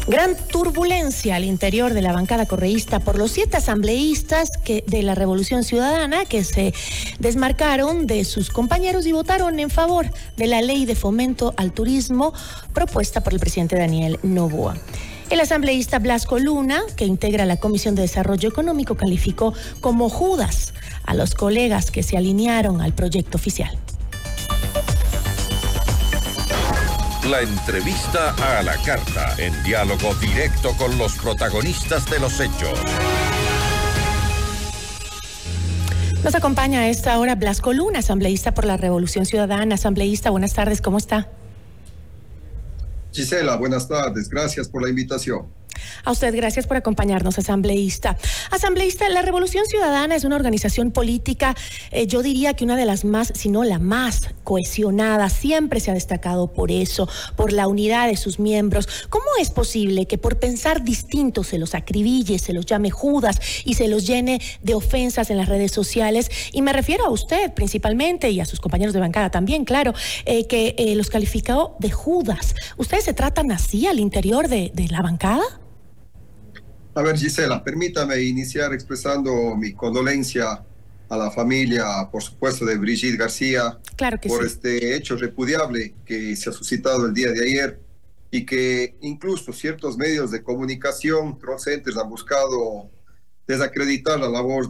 Gran turbulencia al interior de la bancada correísta por los 7 asambleístas de la Revolución Ciudadana que se desmarcaron de sus compañeros y votaron en favor de la ley de fomento al turismo propuesta por el presidente Daniel Noboa. El asambleísta Blasco Luna, que integra la Comisión de Desarrollo Económico, calificó como Judas a los colegas que se alinearon al proyecto oficial. La entrevista a la carta, en diálogo directo con los protagonistas de los hechos. Nos acompaña a esta hora Blasco Luna, asambleísta por la Revolución Ciudadana. Asambleísta, buenas tardes, ¿cómo está? Gisela, buenas tardes, gracias por la invitación. A usted, gracias por acompañarnos, asambleísta. Asambleísta, la Revolución Ciudadana es una organización política, yo diría que una de las más, si no la más cohesionada. Siempre se ha destacado por eso, por la unidad de sus miembros. ¿Cómo es posible que por pensar distinto se los acribille, se los llame Judas y se los llene de ofensas en las redes sociales? Y me refiero a usted principalmente y a sus compañeros de bancada también, claro, que los calificó de Judas. ¿Ustedes se tratan así al interior de la bancada? A ver, Gisela, permítame iniciar expresando mi condolencia a la familia, por supuesto, de Brigitte García, claro que por sí. este hecho repudiable que se ha suscitado el día de ayer y que incluso ciertos medios de comunicación, troll centers, han buscado desacreditar la labor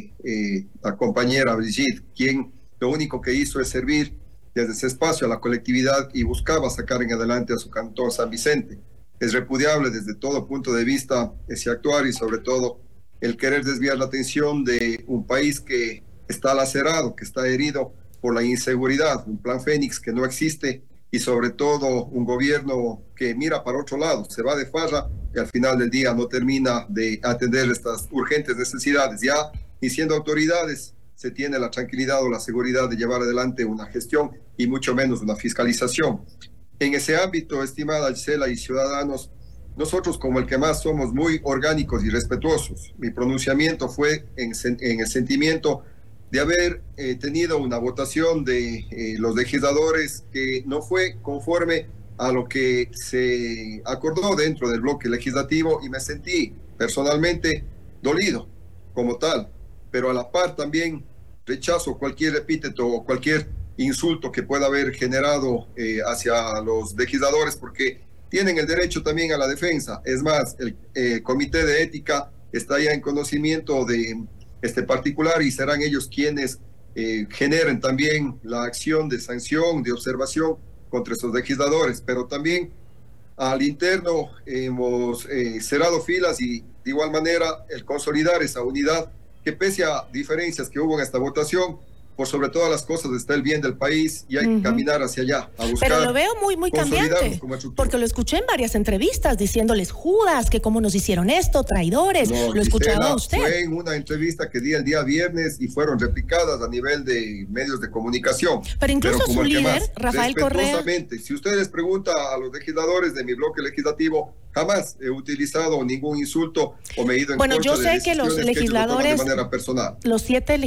de la compañera Brigitte, quien lo único que hizo es servir desde ese espacio a la colectividad y buscaba sacar en adelante a su cantón San Vicente. Es repudiable desde todo punto de vista ese actuar y sobre todo el querer desviar la atención de un país que está lacerado, que está herido por la inseguridad, un plan Fénix que no existe y sobre todo un gobierno que mira para otro lado, se va de farra y al final del día no termina de atender estas urgentes necesidades. Ya ni siendo autoridades se tiene la tranquilidad o la seguridad de llevar adelante una gestión y mucho menos una fiscalización. En ese ámbito, estimada Gisela y ciudadanos, nosotros como el que más somos muy orgánicos y respetuosos. Mi pronunciamiento fue en el sentimiento de haber tenido una votación de los legisladores que no fue conforme a lo que se acordó dentro del bloque legislativo y me sentí personalmente dolido como tal, pero a la par también rechazo cualquier epíteto o cualquier insulto que pueda haber generado hacia los legisladores porque tienen el derecho también a la defensa. Es más, el comité de ética está ya en conocimiento de este particular y serán ellos quienes generen también la acción de sanción, de observación contra esos legisladores, pero también al interno hemos cerrado filas y de igual manera el consolidar esa unidad que pese a diferencias que hubo en esta votación, por sobre todas las cosas está el bien del país y hay que caminar hacia allá, a buscar. Pero lo veo muy cambiante, porque lo escuché en varias entrevistas diciéndoles Judas, que cómo nos hicieron esto, traidores, no, lo escuchaba a usted. Fue en una entrevista que di el día viernes y fueron replicadas a nivel de medios de comunicación. Pero incluso su líder, Rafael Correa. Si usted les pregunta a los legisladores de mi bloque legislativo, jamás he utilizado ningún insulto o me he ido en contra de yo sé que los legisladores, de manera personal. Los 7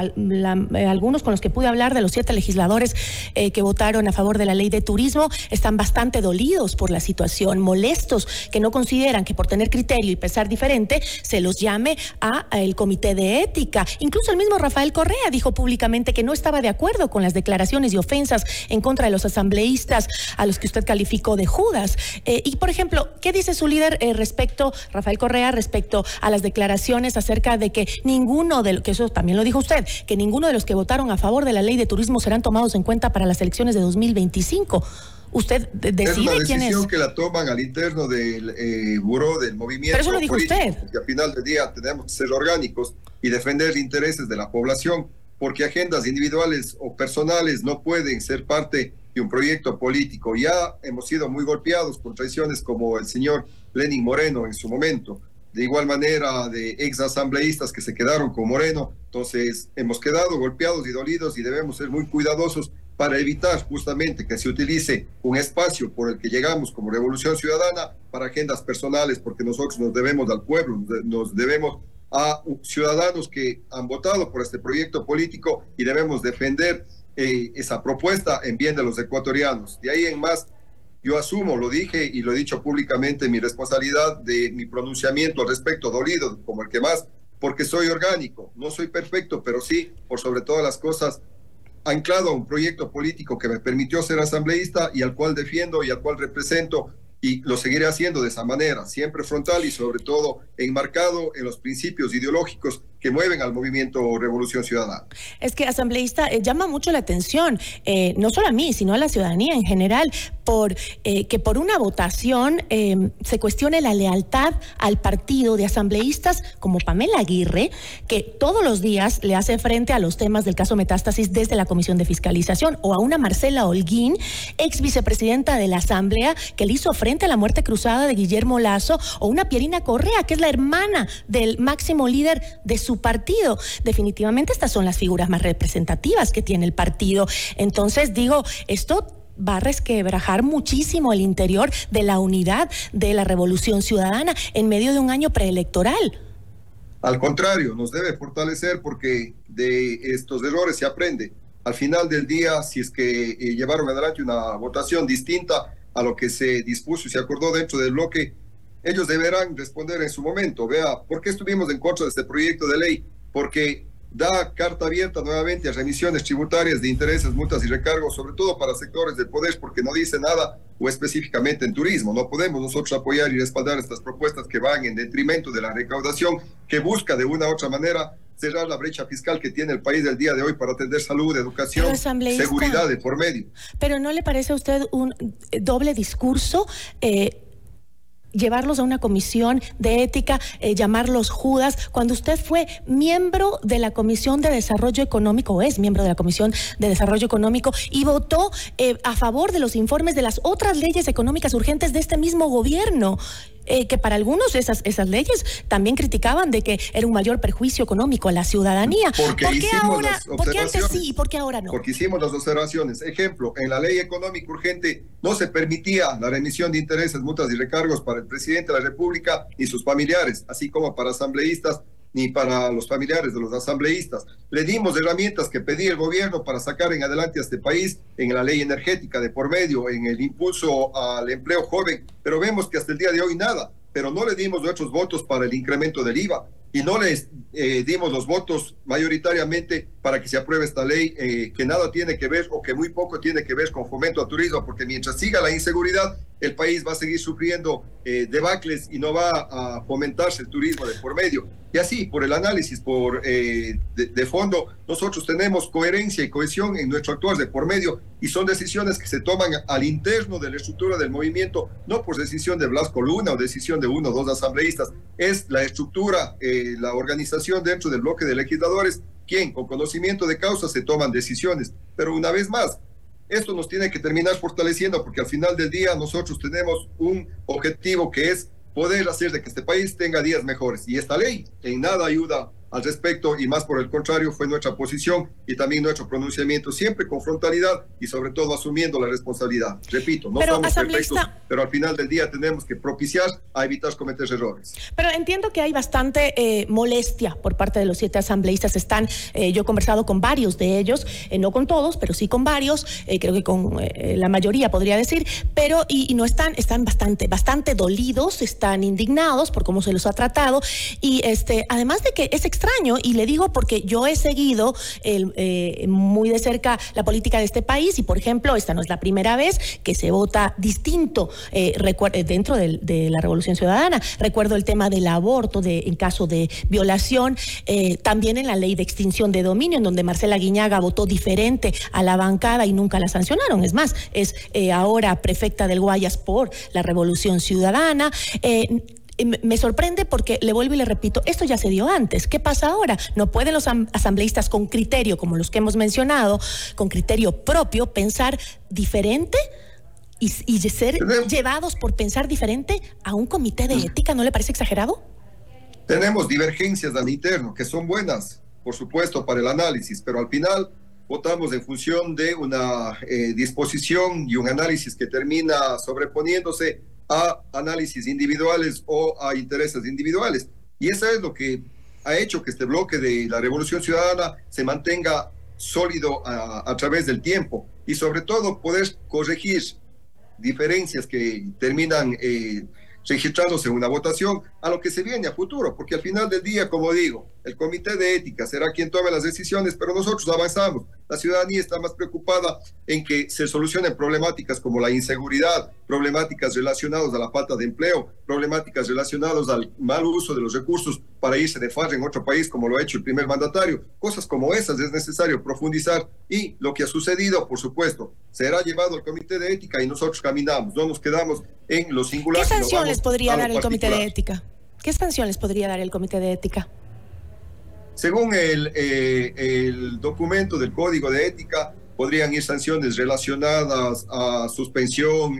algunos con los que pude hablar de los 7 legisladores que votaron a favor de la ley de turismo están bastante dolidos por la situación, molestos, que no consideran que por tener criterio y pensar diferente se los llame a el comité de ética. Incluso el mismo Rafael Correa dijo públicamente que no estaba de acuerdo con las declaraciones y ofensas en contra de los asambleístas a los que usted calificó de Judas. Y por ejemplo, ¿qué dice su líder Rafael Correa, respecto a las declaraciones acerca de que que eso también lo dijo usted, que ninguno de los que votaron a favor de la ley de turismo serán tomados en cuenta para las elecciones de 2025? ¿Usted decide quién es? Es una decisión que la toman al interno del buró del movimiento. Pero eso lo dijo político, usted. porque al final del día tenemos que ser orgánicos y defender los intereses de la población, porque agendas individuales o personales no pueden ser parte de un proyecto político. Ya hemos sido muy golpeados por traiciones como el señor Lenín Moreno en su momento. De igual manera de ex asambleístas que se quedaron con Moreno. Entonces hemos quedado golpeados y dolidos y debemos ser muy cuidadosos para evitar justamente que se utilice un espacio por el que llegamos como Revolución Ciudadana para agendas personales, porque nosotros nos debemos al pueblo, nos debemos a ciudadanos que han votado por este proyecto político y debemos defender esa propuesta en bien de los ecuatorianos. De ahí en más, yo asumo, lo dije y lo he dicho públicamente, mi responsabilidad de mi pronunciamiento al respecto, dolido como el que más, porque soy orgánico, no soy perfecto, pero sí, por sobre todas las cosas, anclado a un proyecto político que me permitió ser asambleísta y al cual defiendo y al cual represento, y lo seguiré haciendo de esa manera, siempre frontal y sobre todo enmarcado en los principios ideológicos que mueven al movimiento Revolución Ciudadana. Es que, asambleísta, llama mucho la atención, no solo a mí, sino a la ciudadanía en general, que por una votación se cuestione la lealtad al partido de asambleístas como Pamela Aguirre, que todos los días le hace frente a los temas del caso Metástasis desde la Comisión de Fiscalización, o a una Marcela Holguín, ex vicepresidenta de la Asamblea, que le hizo frente a la muerte cruzada de Guillermo Lasso, o una Pierina Correa, que es la hermana del máximo líder de su partido. Definitivamente estas son las figuras más representativas que tiene el partido. Entonces digo, esto va a resquebrajar muchísimo el interior de la unidad de la Revolución Ciudadana en medio de un año preelectoral. Al contrario, nos debe fortalecer porque de estos errores se aprende. Al final del día, si es que llevaron adelante una votación distinta a lo que se dispuso y se acordó dentro del bloque, ellos deberán responder en su momento. Vea, ¿por qué estuvimos en contra de este proyecto de ley? Porque da carta abierta nuevamente a remisiones tributarias de intereses, multas y recargos, sobre todo para sectores del poder, porque no dice nada o específicamente en turismo. No podemos nosotros apoyar y respaldar estas propuestas que van en detrimento de la recaudación, que busca de una u otra manera cerrar la brecha fiscal que tiene el país del día de hoy para atender salud, educación, seguridad de por medio. Pero ¿no le parece a usted un doble discurso? Llevarlos a una comisión de ética, llamarlos Judas, cuando usted fue miembro de la Comisión de Desarrollo Económico, o es miembro de la Comisión de Desarrollo Económico, y votó a favor de los informes de las otras leyes económicas urgentes de este mismo gobierno. Que para algunos esas leyes también criticaban de que era un mayor perjuicio económico a la ciudadanía. ¿Por qué ahora, por qué antes sí y por qué ahora no? Porque hicimos las observaciones. Ejemplo, en la ley económica urgente no se permitía la remisión de intereses, multas y recargos para el presidente de la República y sus familiares, así como para asambleístas ni para los familiares de los asambleístas. Le dimos herramientas que pedía el gobierno para sacar en adelante a este país, en la ley energética de por medio, en el impulso al empleo joven, pero vemos que hasta el día de hoy nada, pero no le dimos nuestros votos para el incremento del IVA y no les dimos los votos mayoritariamente para que se apruebe esta ley que nada tiene que ver o que muy poco tiene que ver con fomento al turismo, porque mientras siga la inseguridad, el país va a seguir sufriendo debacles y no va a fomentarse el turismo de por medio. Y así, por el análisis de fondo, nosotros tenemos coherencia y cohesión en nuestro actuar de por medio y son decisiones que se toman al interno de la estructura del movimiento, no por decisión de Blasco Luna o decisión de uno o dos asambleístas, es la estructura, la organización dentro del bloque de legisladores, quien con conocimiento de causa se toman decisiones. Pero una vez más, esto nos tiene que terminar fortaleciendo porque al final del día nosotros tenemos un objetivo que es poder hacer de que este país tenga días mejores. Y esta ley en nada ayuda al respecto y más por el contrario fue nuestra posición y también nuestro pronunciamiento siempre con frontalidad y sobre todo asumiendo la responsabilidad. Repito, no somos perfectos, pero al final del día tenemos que propiciar a evitar cometer errores. Pero entiendo que hay bastante molestia por parte de los 7 asambleístas. Yo he conversado con varios de ellos, no con todos, pero sí con varios, creo que con la mayoría podría decir, pero y no están bastante dolidos, están indignados por cómo se los ha tratado y además de que es extraño, y le digo porque yo he seguido muy de cerca la política de este país y, por ejemplo, esta no es la primera vez que se vota distinto dentro de la Revolución Ciudadana. Recuerdo el tema del aborto en caso de violación, también en la ley de extinción de dominio, en donde Marcela Guiñaga votó diferente a la bancada y nunca la sancionaron. Es más, es ahora prefecta del Guayas por la Revolución Ciudadana. Me sorprende porque, le vuelvo y le repito, esto ya se dio antes. ¿Qué pasa ahora? ¿No pueden los asambleístas con criterio, como los que hemos mencionado, con criterio propio, pensar diferente y ser llevados por pensar diferente a un comité de ética? ¿No le parece exagerado? Tenemos divergencias al interno que son buenas, por supuesto, para el análisis, pero al final votamos en función de una disposición y un análisis que termina sobreponiéndose a análisis individuales o a intereses individuales. Y eso es lo que ha hecho que este bloque de la Revolución Ciudadana se mantenga sólido a través del tiempo y sobre todo poder corregir diferencias que terminan registrándose en una votación a lo que se viene a futuro, porque al final del día, como digo, el comité de ética será quien tome las decisiones, pero nosotros avanzamos. La ciudadanía está más preocupada en que se solucionen problemáticas como la inseguridad, problemáticas relacionadas a la falta de empleo, problemáticas relacionadas al mal uso de los recursos para irse de farra en otro país, como lo ha hecho el primer mandatario. Cosas como esas es necesario profundizar, y lo que ha sucedido, por supuesto, será llevado al comité de ética y nosotros caminamos, no nos quedamos en lo singular. ¿Qué sanción les podría dar el comité de ética? ¿Qué sanción les podría dar el comité de ética? Según el documento del Código de Ética, podrían ir sanciones relacionadas a suspensión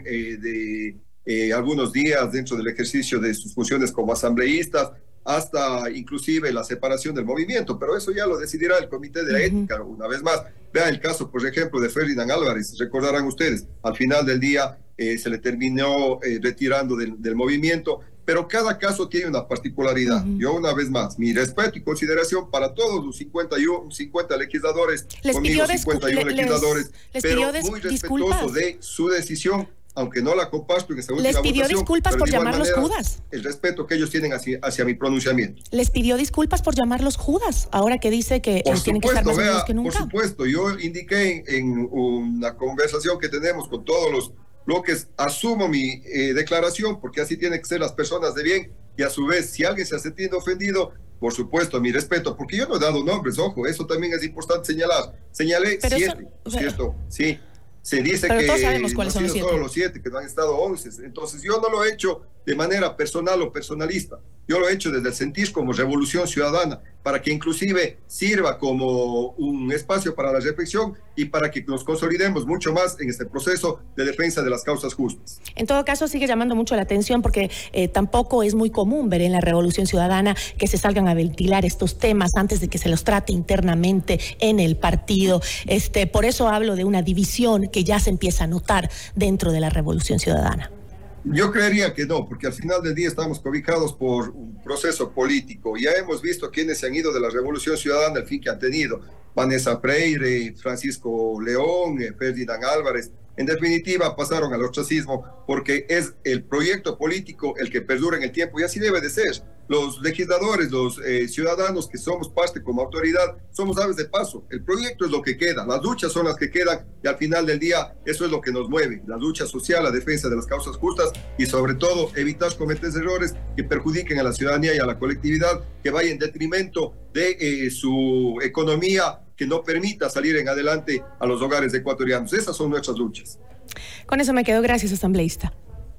de algunos días dentro del ejercicio de sus funciones como asambleístas, hasta inclusive la separación del movimiento, pero eso ya lo decidirá el Comité de Ética. Una vez más, vean el caso, por ejemplo, de Ferdinand Álvarez. Recordarán ustedes, al final del día se le terminó retirando del movimiento, pero cada caso tiene una particularidad. Yo, una vez más, mi respeto y consideración para todos los 50 legisladores, conmigo 51 legisladores, pero muy respetuoso de su decisión, aunque no la comparto en esta última votación. ¿Les pidió disculpas por llamarlos Judas? El respeto que ellos tienen hacia mi pronunciamiento. ¿Les pidió disculpas por llamarlos Judas? Ahora que dice que tienen que estar más unidos que nunca. Por supuesto, yo indiqué en una conversación que tenemos con todos los bloques, asumo mi declaración, porque así tienen que ser las personas de bien, y a su vez, si alguien se ha sentido ofendido, por supuesto, mi respeto, porque yo no he dado nombres, ojo, eso también es importante señalar. Señalé 7, ¿cierto? Sí. Se dice que todos sabemos cuáles son los 7, que no han estado 11. Entonces, yo no lo he hecho de manera personal o personalista. Yo lo he hecho desde el sentir como revolución ciudadana, para que inclusive sirva como un espacio para la reflexión y para que nos consolidemos mucho más en este proceso de defensa de las causas justas. En todo caso, sigue llamando mucho la atención porque tampoco es muy común ver en la Revolución Ciudadana que se salgan a ventilar estos temas antes de que se los trate internamente en el partido. Por eso hablo de una división que ya se empieza a notar dentro de la Revolución Ciudadana. Yo creería que no, porque al final del día estamos cobijados por un proceso político. Ya hemos visto quienes se han ido de la Revolución Ciudadana, el fin que han tenido. Vanessa Freire, Francisco León, Ferdinand Álvarez. En definitiva, pasaron al ostracismo porque es el proyecto político el que perdura en el tiempo, y así debe de ser. Los legisladores, los ciudadanos que somos parte como autoridad, somos aves de paso. El proyecto es lo que queda, las luchas son las que quedan, y al final del día eso es lo que nos mueve. La lucha social, la defensa de las causas justas, y sobre todo evitar cometer errores que perjudiquen a la ciudadanía y a la colectividad, que vaya en detrimento de su economía, que no permita salir en adelante a los hogares ecuatorianos. Esas son nuestras luchas. Con eso me quedo. Gracias, asambleísta.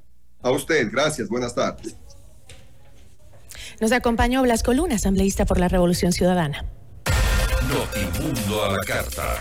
A usted, gracias. Buenas tardes. Nos acompañó Blasco Luna, asambleísta por la Revolución Ciudadana. Notimundo a la carta.